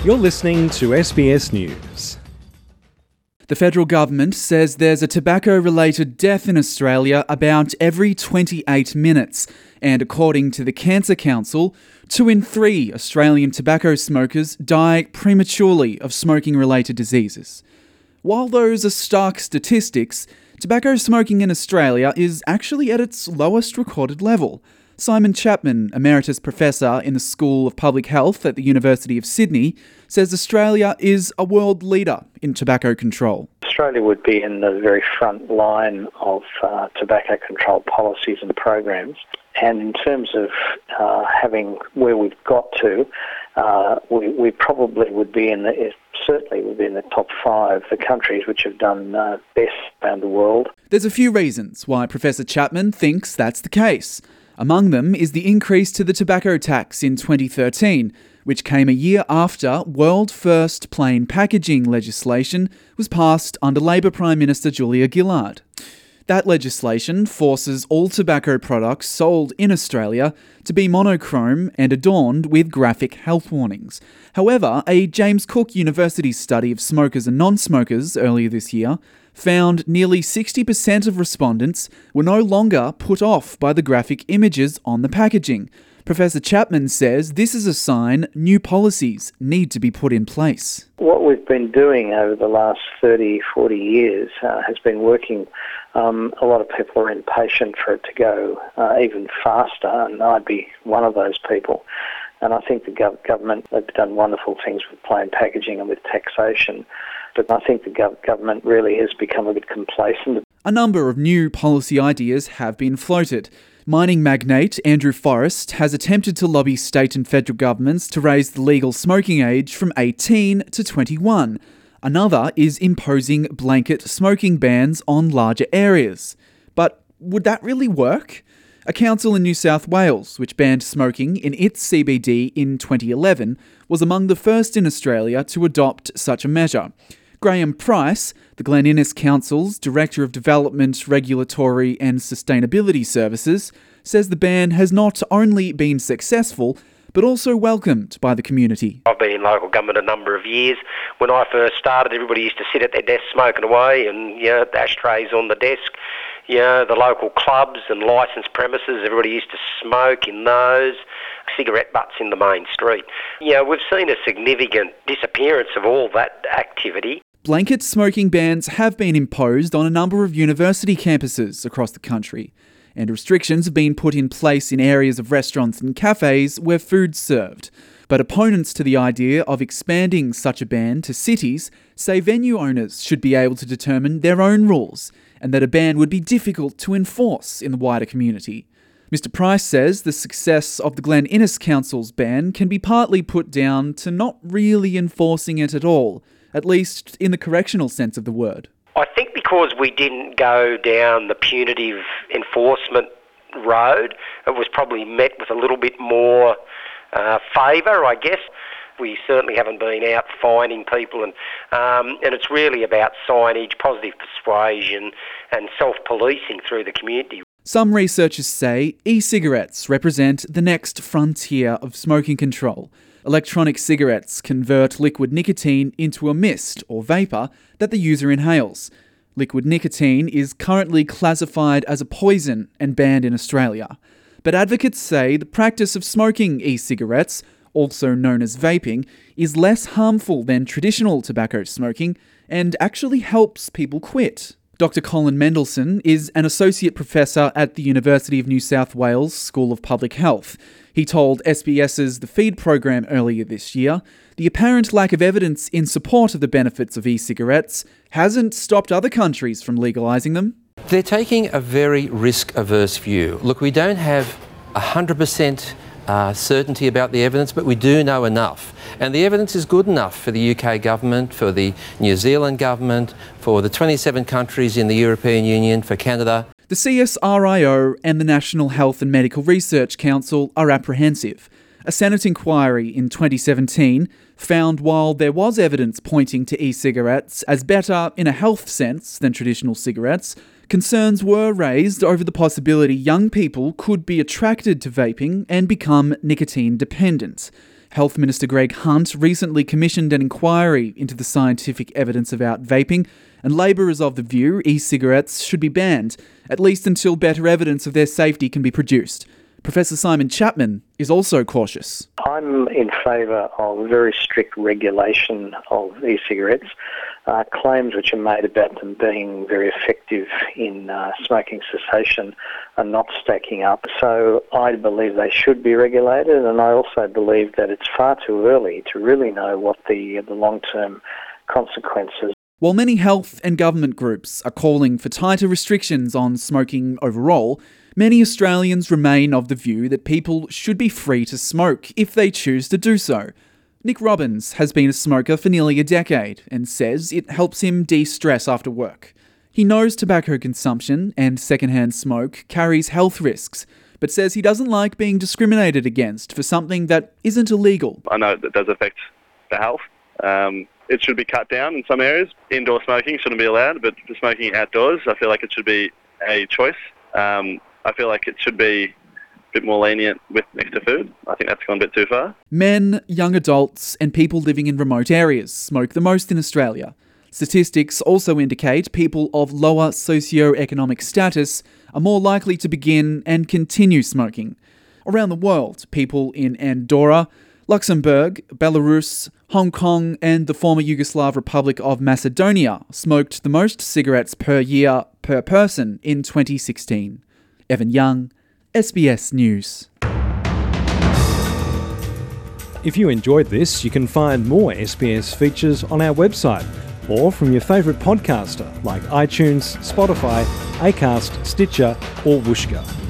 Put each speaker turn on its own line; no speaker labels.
You're listening to SBS News.
The federal government says there's a tobacco-related death in Australia about every 28 minutes. And according to the Cancer Council, 2 in 3 Australian tobacco smokers die prematurely of smoking-related diseases. While those are stark statistics, tobacco smoking in Australia is actually at its lowest recorded level. Simon Chapman, Emeritus Professor in the School of Public Health at the University of Sydney, says Australia is a world leader in tobacco control.
Australia would be in the very front line of tobacco control policies and programs. And in terms of having where we've got to, we probably would be certainly would be in the top 5 the countries which have done best around the world.
There's a few reasons why Professor Chapman thinks that's the case. Among them is the increase to the tobacco tax in 2013, which came a year after world-first plain packaging legislation was passed under Labor Prime Minister Julia Gillard. That legislation forces all tobacco products sold in Australia to be monochrome and adorned with graphic health warnings. However, a James Cook University study of smokers and non-smokers earlier this year found nearly 60% of respondents were no longer put off by the graphic images on the packaging. Professor Chapman says this is a sign new policies need to be put in place.
What we've been doing over the last 30, 40 years has been working. A lot of people are impatient for it to go even faster, and I'd be one of those people. And I think the government have done wonderful things with plain packaging and with taxation. But I think the government really has become a bit complacent.
A number of new policy ideas have been floated. Mining magnate Andrew Forrest has attempted to lobby state and federal governments to raise the legal smoking age from 18 to 21. Another is imposing blanket smoking bans on larger areas. But would that really work? A council in New South Wales, which banned smoking in its CBD in 2011, was among the first in Australia to adopt such a measure. Graham Price, the Glen Innes Council's Director of Development, Regulatory and Sustainability Services, says the ban has not only been successful, but also welcomed by the community.
I've been in local government a number of years. When I first started, everybody used to sit at their desk smoking away and, the ashtrays on the desk. The local clubs and licensed premises, everybody used to smoke in those. Cigarette butts in the main street. We've seen a significant disappearance of all that activity.
Blanket smoking bans have been imposed on a number of university campuses across the country, and restrictions have been put in place in areas of restaurants and cafes where food's served. But opponents to the idea of expanding such a ban to cities say venue owners should be able to determine their own rules, and that a ban would be difficult to enforce in the wider community. Mr Price says the success of the Glen Innes Council's ban can be partly put down to not really enforcing it at all, at least in the correctional sense of the word.
I think because we didn't go down the punitive enforcement road, it was probably met with a little bit more favour, I guess. We certainly haven't been out fining people, and it's really about signage, positive persuasion and self-policing through the community.
Some researchers say e-cigarettes represent the next frontier of smoking control. Electronic cigarettes convert liquid nicotine into a mist or vapour that the user inhales. Liquid nicotine is currently classified as a poison and banned in Australia. But advocates say the practice of smoking e-cigarettes, also known as vaping, is less harmful than traditional tobacco smoking and actually helps people quit. Dr. Colin Mendelsohn is an associate professor at the University of New South Wales School of Public Health. He told SBS's The Feed program earlier this year, the apparent lack of evidence in support of the benefits of e-cigarettes hasn't stopped other countries from legalising them.
They're taking a very risk-averse view. Look, we don't have 100% certainty about the evidence, but we do know enough. And the evidence is good enough for the UK government, for the New Zealand government, for the 27 countries in the European Union, for Canada.
The CSIRO and the National Health and Medical Research Council are apprehensive. A Senate inquiry in 2017 found while there was evidence pointing to e-cigarettes as better in a health sense than traditional cigarettes, concerns were raised over the possibility young people could be attracted to vaping and become nicotine dependent. Health Minister Greg Hunt recently commissioned an inquiry into the scientific evidence about vaping, and Labor is of the view e-cigarettes should be banned, at least until better evidence of their safety can be produced. Professor Simon Chapman is also cautious.
I'm in favour of very strict regulation of e-cigarettes. Claims which are made about them being very effective in smoking cessation are not stacking up. So I believe they should be regulated, and I also believe that it's far too early to really know what the long-term consequences.
While many health and government groups are calling for tighter restrictions on smoking overall, many Australians remain of the view that people should be free to smoke if they choose to do so. Nick Robbins has been a smoker for nearly a decade and says it helps him de-stress after work. He knows tobacco consumption and secondhand smoke carries health risks, but says he doesn't like being discriminated against for something that isn't illegal.
I know that does affect the health. It should be cut down in some areas. Indoor smoking shouldn't be allowed, but for smoking outdoors, I feel like it should be a choice. I feel like it should be a bit more lenient with next to food. I think that's gone a bit too far.
Men, young adults and people living in remote areas smoke the most in Australia. Statistics also indicate people of lower socio-economic status are more likely to begin and continue smoking. Around the world, people in Andorra, Luxembourg, Belarus, Hong Kong and the former Yugoslav Republic of Macedonia smoked the most cigarettes per year per person in 2016. Evan Young, SBS News.
If you enjoyed this, you can find more SBS features on our website or from your favourite podcaster like iTunes, Spotify, Acast, Stitcher or Whooshkaa.